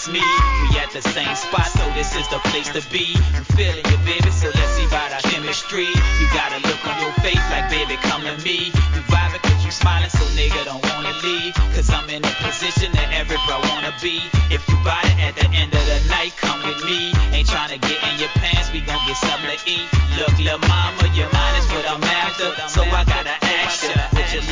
me. We at the same spot, so this is the place to be. I'm feeling you, baby, so let's see about our chemistry. You got a look on your face like, baby, come to me. You vibing cause you smiling, so nigga don't wanna leave. Cause I'm in a position that every bro wanna be. If you buy it at the end of the night, come with me. Ain't tryna get in your pants, we gon' get something to eat. Look, lil' mama, your mind is what I'm after, so I gotta